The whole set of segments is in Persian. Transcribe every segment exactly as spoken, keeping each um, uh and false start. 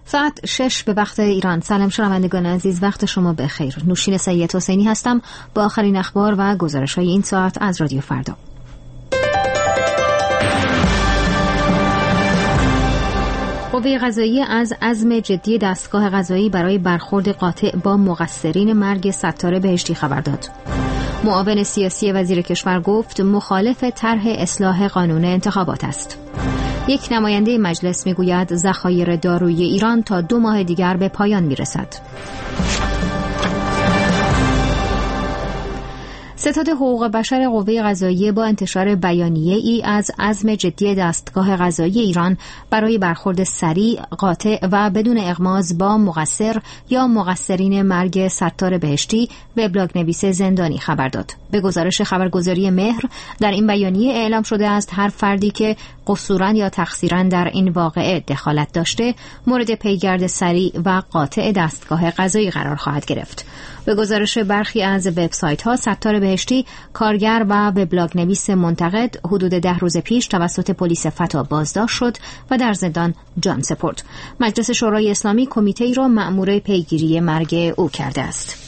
ساعت شش به وقت ایران. سلام شنوندگان عزیز، وقت شما بخیر. نوشین سید حسینی هستم با آخرین اخبار و گزارش‌های این ساعت از رادیو فردا. قوه قضاییه از عزم جدی دستگاه قضایی برای برخورد قاطع با مقصرین مرگ ستاره بهشتی خبر داد. معاون سیاسی وزیر کشور گفت مخالف طرح اصلاح قانون انتخابات است. یک نماینده مجلس میگوید ذخایر دارویی ایران تا دو ماه دیگر به پایان میرسد. ستاد حقوق بشر قوه قضاییه با انتشار بیانیه ای از عزم جدی دستگاه قضایی ایران برای برخورد سریع، قاطع و بدون اغماض با مقصر یا مقصرین مرگ ستاره بهشتی وبلاگ نویس زندانی خبر داد. به گزارش خبرگزاری مهر، در این بیانیه اعلام شده است هر فردی که قصوراً یا تقصیراً در این واقعه دخالت داشته مورد پیگرد سریع و قاطع دستگاه قضایی قرار خواهد گرفت. به گزارش برخی از وبسایت‌ها، ستاره بهشتی کارگر و وبلاگ نویس منتقد حدود ده روز پیش توسط پلیس فتا بازداشت شد و در زندان جان سپرد. مجلس شورای اسلامی کمیته‌ای را مأمور پیگیری مرگ او کرده است.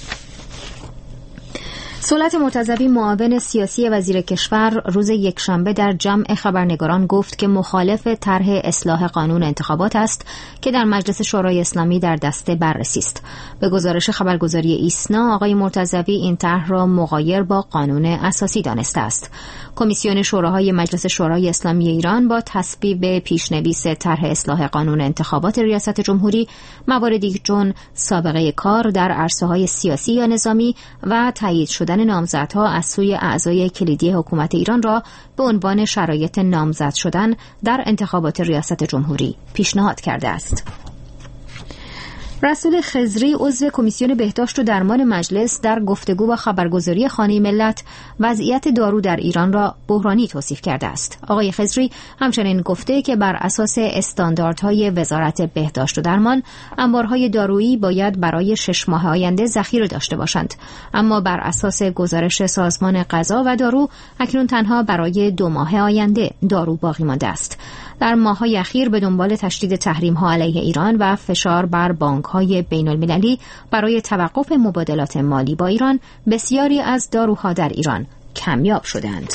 صلت مرتضوی معاون سیاسی وزیر کشور روز یکشنبه در جمع خبرنگاران گفت که مخالف طرح اصلاح قانون انتخابات است که در مجلس شورای اسلامی در دست بررسی است. به گزارش خبرگزاری ایسنا، آقای مرتضوی این طرح را مغایر با قانون اساسی دانسته است. کمیسیون شوراهای مجلس شورای اسلامی ایران با تصویب پیشنویس طرح اصلاح قانون انتخابات ریاست جمهوری مواردی چون سابقه کار در عرصه‌های سیاسی یا نظامی و تایید شدن نامزدها از سوی اعضای کلیدی حکومت ایران را به عنوان شرایط نامزد شدن در انتخابات ریاست جمهوری پیشنهاد کرده است. رسول خضری عضو کمیسیون بهداشت و درمان مجلس در گفتگو با خبرگزاری خانه ملت وضعیت دارو در ایران را بحرانی توصیف کرده است. آقای خضری همچنین گفته که بر اساس استانداردهای وزارت بهداشت و درمان انبارهای دارویی باید برای شش ماه آینده ذخیره داشته باشند، اما بر اساس گزارش سازمان غذا و دارو اکنون تنها برای دو ماه آینده دارو باقی مانده است. در ماه‌های اخیر به دنبال تشدید تحریم‌ها علیه ایران و فشار بر بانک‌های بین‌المللی برای توقف مبادلات مالی با ایران، بسیاری از داروها در ایران کمیاب شدند.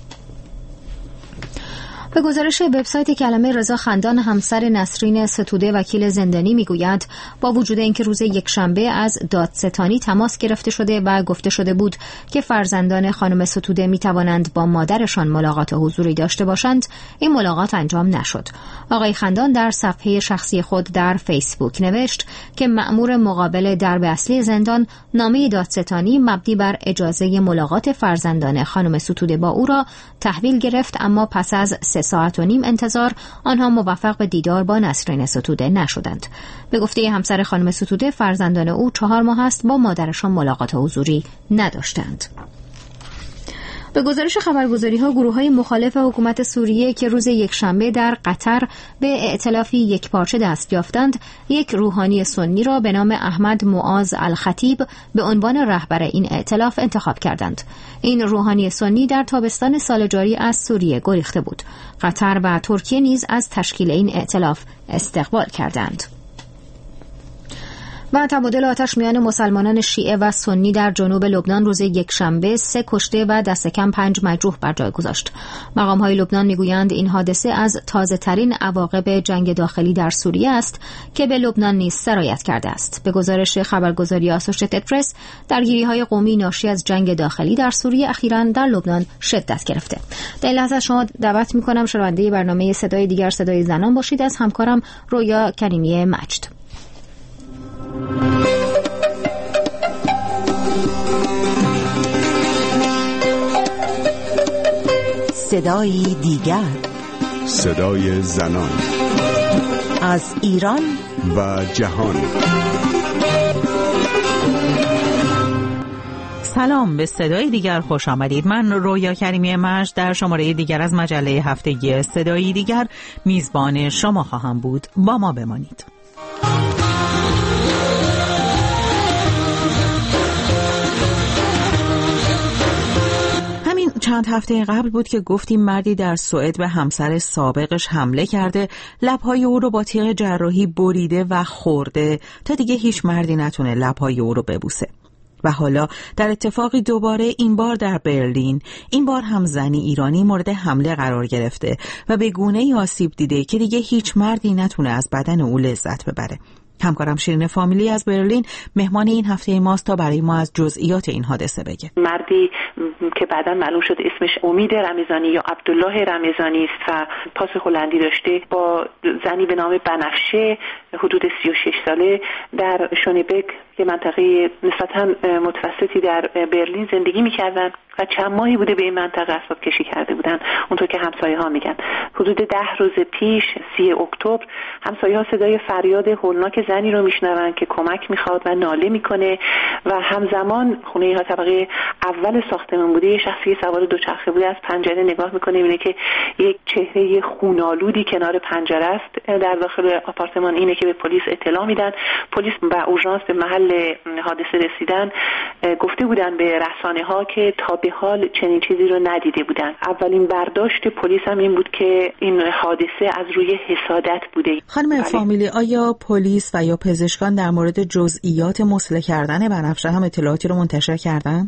به گزارش وبسایت کلمه رضا خندان، همسر نسرین ستوده وکیل زندانی میگوید با وجود اینکه روز یکشنبه از دادستانی تماس گرفته شده و گفته شده بود که فرزندان خانم ستوده میتوانند با مادرشان ملاقات حضوری داشته باشند، این ملاقات انجام نشد. آقای خندان در صفحه شخصی خود در فیسبوک نوشت که مأمور مقابل درب اصلی زندان نامه دادستانی مبنی بر اجازه ملاقات فرزندان خانم ستوده با او را تحویل گرفت، اما پس از سه ساعت و نیم انتظار آنها موفق به دیدار با نسرین ستوده نشدند. به گفته همسر خانم ستوده، فرزندان او چهار ماه است با مادرشان ملاقات حضوری نداشتند. به گزارش خبرگزاری‌ها، گروه‌های مخالف حکومت سوریه که روز یکشنبه در قطر به ائتلافی یکپارچه دست یافتند، یک روحانی سنی را به نام احمد معاذ الخطیب به عنوان رهبر این ائتلاف انتخاب کردند. این روحانی سنی در تابستان سال جاری از سوریه گریخته بود. قطر و ترکیه نیز از تشکیل این ائتلاف استقبال کردند. و تبادل آتش میان مسلمانان شیعه و سنی در جنوب لبنان روز یکشنبه سه کشته و دست کم پنج مجروح بر جای گذاشت. مقام‌های لبنان میگویند این حادثه از تازه‌ترین عواقب جنگ داخلی در سوریه است که به لبنان نیز سرایت کرده است. به گزارش خبرگزاری آسوشیتد پرس، درگیری‌های قومی ناشی از جنگ داخلی در سوریه اخیراً در لبنان شدت گرفته. در این لحظه شما دعوت می‌کنم شنونده برنامه صدای دیگر صدای زنان باشید از همکارم رویا کریمی مجد. صدای دیگر، صدای زنان از ایران و جهان. سلام، به صدای دیگر خوش آمدید. من رویا کریمی مجد در شماره دیگر از مجله هفتگی صدای دیگر میزبان شما خواهم بود. با ما بمانید. چند هفته قبل بود که گفتیم مردی در سوئد به همسر سابقش حمله کرده، لبهای او رو با تیغ جراحی بریده و خورده تا دیگه هیچ مردی نتونه لبهای او رو ببوسه. و حالا در اتفاقی دوباره، این بار در برلین، این بار هم زنی ایرانی مورد حمله قرار گرفته و به گونه‌ای آسیب دیده که دیگه هیچ مردی نتونه از بدن او لذت ببره. همکارم شیرین فامیلی از برلین مهمان این هفته ماست تا برای ما از جزئیات این حادثه بگه. مردی که بعداً معلوم شد اسمش امید رمضانی یا عبدالله رمضانی است و پاس هلندی داشته، با زنی به نام بنفشه حدود سی و شش ساله در شونبک که منطقه نسبتاً متوسطی در برلین زندگی می‌کردن و چند ماهی بوده به این منطقه اسباب کشی کرده بودن. اونطور که همسایه ها میگن حدود ده روز پیش سی اکتبر همسایه ها صدای فریاد هولناک زنی رو میشنون که کمک میخواد و ناله میکنه و همزمان خونه ها طبقه اول ساختمان بوده. یه شخصی سوار دوچرخه بوده از پنجره نگاه میکنه، میبینه که یک چهره خونالودی کنار پنجره است در داخل آپارتمان. اینه که به پلیس اطلاع میدن. پلیس و اورژانس به محل حادثه رسیدن. گفته بودن به رسانه ها که تا به حال چنین چیزی رو ندیده بودن. اولین برداشت پلیس هم این بود که این حادثه از روی حسادت بوده. خانم بله. فامیلی، آیا پلیس و یا پزشکان در مورد جزئیات مسئله کردن بنفشه هم اطلاعاتی رو منتشر کردن؟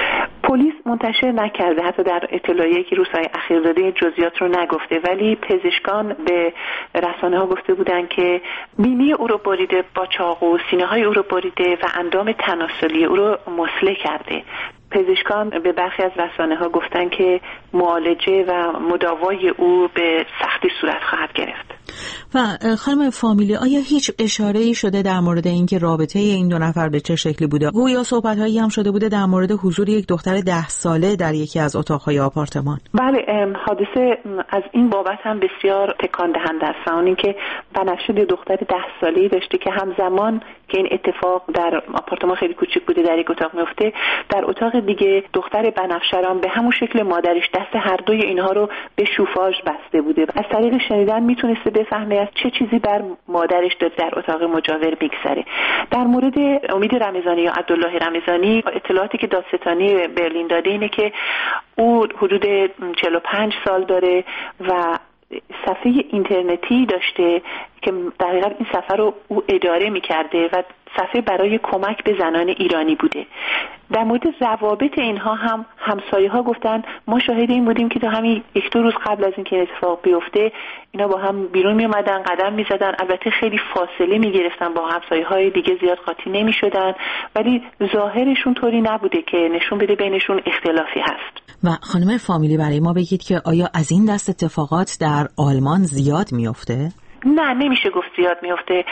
پلیس منتشر نکرده، حتی در اطلاعیه‌ای که روزهای اخیر داده جزئیات رو نگفته، ولی پزشکان به رسانه ها گفته بودن که بینی او رو بریده با چاقو، سینه های او رو بریده و اندام تناسلی او رو مسله کرده. پزشکان به برخی از رسانه ها گفتن که معالجه و مداوای او به سختی صورت خواهد گرفت. و خانم فامیلی، آیا هیچ اشاره‌ای شده در مورد اینکه رابطه این دو نفر به چه شکلی بوده؟ گویا صحبت‌هایی هم شده بوده در مورد حضور یک دختر ده ساله در یکی از اتاق‌های آپارتمان. بله، حادثه از این بابت هم بسیار تکان دهنده است. اون اینکه بنفشه دختر ده ساله‌ای داشته که همزمان که این اتفاق در آپارتمان خیلی کوچیک بوده در یک اتاق میفته، در اتاق دیگه دختر بنفشه هم به همون شکل مادرش دست هر دوی اینها رو به شوفاژ بسته بوده. از طریق شنیدن میتونسته بفهمه از چه چیزی بر مادرش داره در اتاق مجاور میگذره. در مورد امید رمضانی یا عبدالله رمضانی، اطلاعاتی که دادستانی برلین داده اینه که او حدود چهل و پنج سال داره و صفحه اینترنتی داشته که در حقیقت این صفحه رو او اداره می‌کرده و صفحه برای کمک به زنان ایرانی بوده. در مورد روابط اینها هم همسایه‌ها گفتن ما شاهد این بودیم که تا همین یک دو روز قبل از اینکه این اتفاق بیفته اینا با هم بیرون می اومدن، قدم می‌زدن. البته خیلی فاصله می‌گرفتن، با همسایه‌های دیگه زیاد قاطی نمی‌شدن، ولی ظاهرشون طوری نبوده که نشون بده بینشون اختلافی هست. و خانم فامیلی، برای ما بگید که آیا از این دست اتفاقات در آلمان زیاد میفته؟ نه، نمیشه گفت زیاد میفته.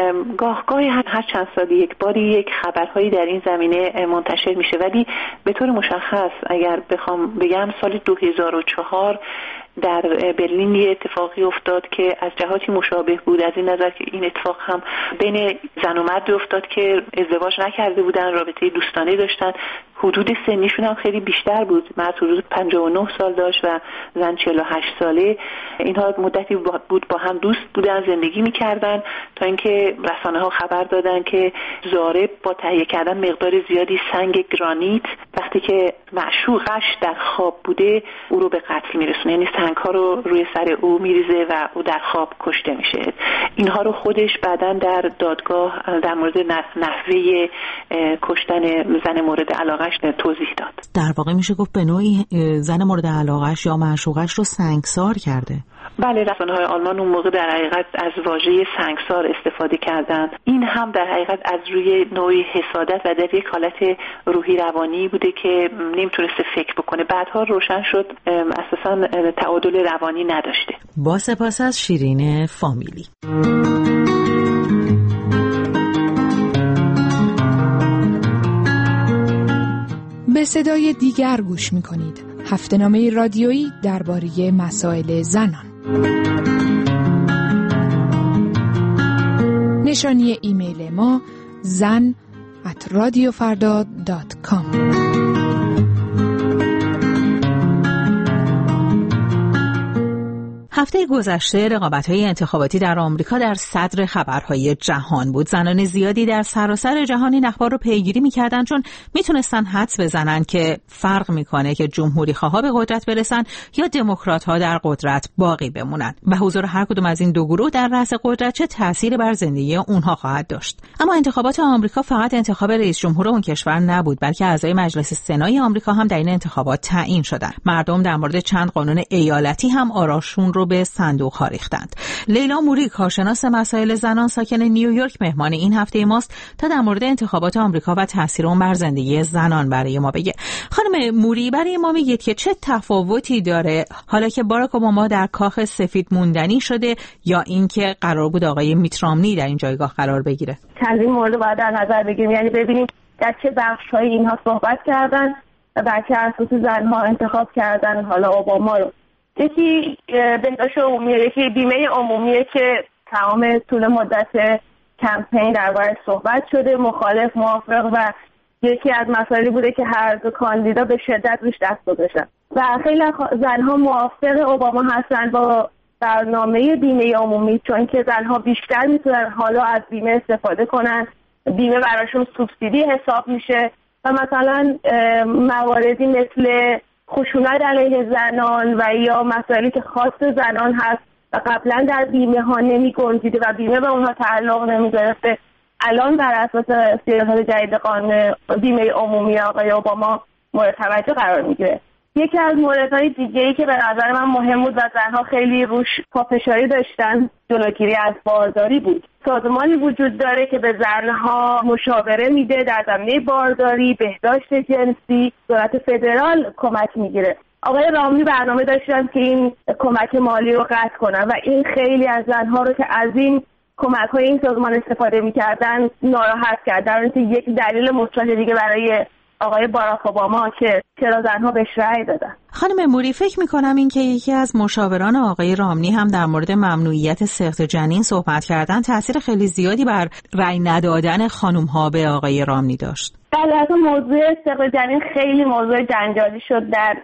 گاه گاهی هر چند سال یک باری یک خبرهایی در این زمینه منتشر میشه، ولی به طور مشخص اگر بخوام بگم سال دو هزار و چهار در برلین یه اتفاقی افتاد که از جهاتی مشابه بود، از این نظر که این اتفاق هم بین زن و مرد افتاد که ازدواج نکرده بودن، رابطه دوستانه داشتن. حدود سنیشون هم خیلی بیشتر بود، مرد حدود پنجاه و نه سال داشت و زن چهل و هشت ساله. اینها مدتی بود با هم دوست بودن، زندگی میکردن تا اینکه رسانه ها خبر دادن که ضارب با تهیه کردن مقدار زیادی سنگ گرانیت وقتی که معشوقش در خواب بوده او رو به قتل میرسونه، یعنی سنگ ها رو روی سر او میریزه و او در خواب کشته میشه. اینها رو خودش بعداً در دادگاه در مورد نحوه کشتن زن مورد علاقه توضیح داد. در واقع میشه گفت به نوعی زن مورد علاقه‌اش یا معشوقش رو سنگسار کرده. بله، رسانه‌های آلمان اون موقع در حقیقت از واژه سنگسار استفاده کردن. این هم در حقیقت از روی نوعی حسادت و در یک حالت روحی روانی بوده که نمیتونسته فکر بکنه. بعدها روشن شد اساساً تعادل روانی نداشته. با سپاس از شیرین فامیلی. به صدای دیگر گوش می‌کنید. هفته‌نامه رادیویی درباره مسائل زنان. نشانی ایمیل ما زن ات رادیو فردا دات کام. هفته گذشته رقابت‌های انتخاباتی در آمریکا در صدر خبرهای جهان بود. زنان زیادی در سراسر جهان این اخبار رو پیگیری می‌کردن چون میتونستن حدس بزنن که فرق میکنه که جمهوری‌خواها به قدرت برسن یا دموکرات‌ها در قدرت باقی بمونن و حضور هر کدوم از این دو گروه در رأس قدرت چه تأثیری بر زندگی اونها خواهد داشت. اما انتخابات آمریکا فقط انتخاب رئیس جمهور اون کشور نبود، بلکه اعضای مجلس سنای آمریکا هم در این انتخابات تعیین شدند. مردم در مورد چند قانون ایالتی هم آراشون رو به صندوق ها ریختند. لیلا موری، کارشناس مسائل زنان ساکن نیویورک، مهمان این هفته ماست تا در مورد انتخابات آمریکا و تاثیر اون بر زندگی زنان برای ما بگه. خانم موری، برای ما میگید که چه تفاوتی داره حالا که باراک اوباما در کاخ سفید موندنی شده یا اینکه قرار بود آقای میت رامنی در این جایگاه قرار بگیره؟ چندین مورد باید در نظر بگیریم، یعنی ببینیم در چه بخش‌هایی اینها صحبت کردن و بر چه اساس زنها انتخاب کردن حالا اوباما رو. یکی بهداشت عمومی، یکی بیمه عمومیه که تمام طول مدت کمپین درباره‌اش صحبت شده، مخالف موافق، و یکی از مسائلی بوده که هر دو کاندیدا به شدت روش دست گذاشتن و خیلی زنها موافق اوباما هستن با برنامه بیمه عمومی، چون که زنها بیشتر میتونن حالا از بیمه استفاده کنن، بیمه براشون سوبسیدی حساب میشه و مثلا مواردی مثل خشونت علیه زنان و یا مسائلی که خاص زنان هست و قبلا در بیمه ها نمی گنجیده و بیمه به اونها تعلق نمی گرفته، الان بر اساس سیاست جدید قانون بیمه عمومی آقای اوباما مورد توجه قرار میگیره. یکی از موردهای دیگه‌ای که به نظر من مهم بود و زنها خیلی روش پافشاری داشتن جلوگیری از بارداری بود. سازمانی وجود داره که به زنها مشاوره میده در زمینه بارداری، بهداشت جنسی، دولت فدرال کمک میگیره. آقای رامنی برنامه داشتن که این کمک مالی رو قطع کنن و این خیلی از زنها رو که از این کمک‌های این سازمان استفاده می‌کردن ناراحت کرد. در اینکه یک دلیل مثبت دیگه برای آقای باراک اوباما که چرا زنها بهش رأی دادن. خانم موری، فکر می‌کنم این که یکی از مشاوران آقای رامنی هم در مورد ممنوعیت سقط جنین صحبت کردن تأثیر خیلی زیادی بر رأی ندادن خانم‌ها به آقای رامنی داشت. البته موضوع سقط جنین خیلی موضوع جنجالی شد در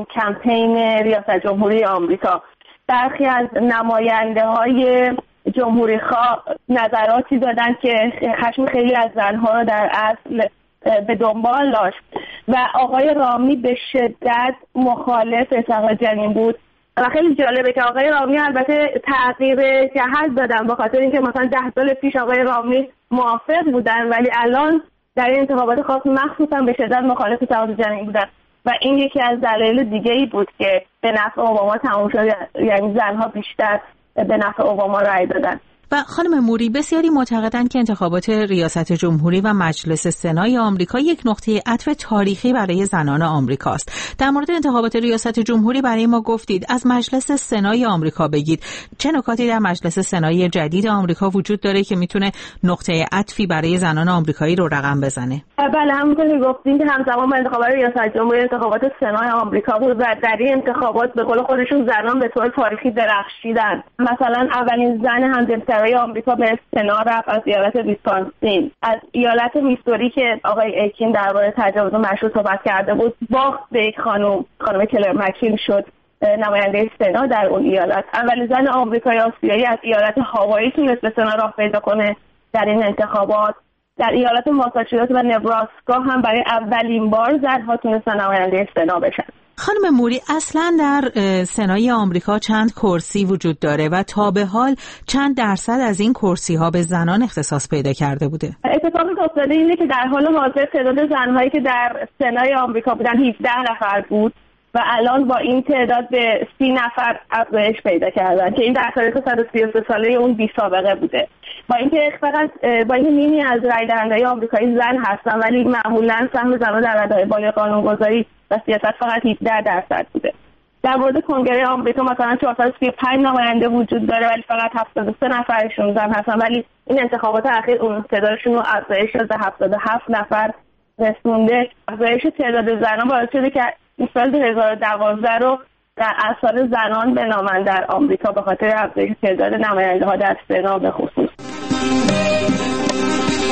کمپین ریاست جمهوری آمریکا. برخی از نماینده‌های جمهوری‌خواه نظراتی دادن که خشم خیلی از زنها رو در اصل به دنبال داشت و آقای رامنی به شدت مخالف سقط جنین بود و خیلی جالبه که آقای رامنی البته تغییر جهت دادن به خاطر اینکه مثلا ده سال پیش آقای رامنی موافق بودن ولی الان در این انتخابات خاص مخصوصا به شدت مخالف سقط جنین بودن و این یکی از دلایل دیگه‌ای بود که به نفع اوباما تموم شد، یعنی زنها بیشتر به نفع اوباما رأی دادن. و خانم موری، بسیاری معتقدند که انتخابات ریاست جمهوری و مجلس سنای آمریکا یک نقطه عطف تاریخی برای زنان آمریکاست. در مورد انتخابات ریاست جمهوری برای ما گفتید، از مجلس سنای آمریکا بگید. چه نکاتی در مجلس سنای جدید آمریکا وجود داره که میتونه نقطه عطفی برای زنان آمریکایی رو رقم بزنه؟ بله، همونطور که گفتین که همزمان با انتخابات ریاست جمهوری انتخابات سنای آمریکا بود و در این انتخابات به قول خودشون زنان به طور تاریخی درخشیدن. مثلا اولین زن همجنسگرای آمریکا به سنا رفت از ایالت ویسکانسین. از ایالت میسوری که آقای ایکین درباره تجاوز مشروع صحبت کرده بود باخت به یک خانم خانم کلر مکین شد نماینده سنا در اون ایالت. اولین زن آمریکایی آسیایی از ایالت هاوایی تونست به سنا راه پیدا کنه در این انتخابات. در ایالت ماساچوست و نبراسکا هم برای اولین بار زنها تونستن نماینده سنا بشن. خانم موری، اصلا در سنای آمریکا چند کرسی وجود داره و تا به حال چند درصد از این کرسی ها به زنان اختصاص پیدا کرده بوده؟ اتفاقی که افتاده اینه که در حال حاضر تعداد زنهایی که در سنای آمریکا بودن هفده نفر بود و الان با این تعداد به سی نفر افزایش پیدا کردن که این در تاریخ صد و سی و سه ساله اون بی سابقه بوده. با اینکه فقط با اینکه نیمی از رای دهندگان آمریکایی زن هستن ولی معمولا سهم زنان در رده‌های بالای قانونگذاری و سیاست فقط هفده درصد بوده. در مورد کنگره آمریکا مثلا چهارصد و سی و پنج نماینده وجود داره ولی فقط هفتاد و سه نفرشون زن هستن، ولی این انتخابات اخیر اون تعدادشون رو افزایش شده به هفتاد و هفت نفر رسونده. افزایش تعداد زنان باعث شده که این سال دو هزار و دوازده رو در اثر زنان بنامند در آمریکا به خاطر افزایش تعداد نماینده ها در سنا به خصوص.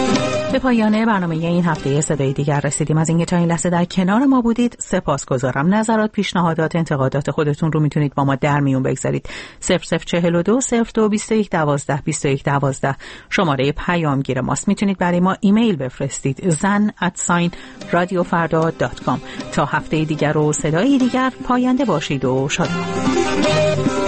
به پایان برنامه این هفته صدای دیگر رسیدیم. از اینکه تا این لحظه در کنار ما بودید سپاسگزارم. نظرات، پیشنهادات، انتقادات خودتون رو میتونید با ما در میون بگذارید. صفر صفر چهل و دو صفر دو بیست و یک دوازده بیست و یک دوازده شماره پیامگیر ماست. میتونید برای ما ایمیل بفرستید زن ات ساین رادیو فردا دات کام. تا هفته دیگر و صدای دیگر، پاینده باشید و شاد باشید.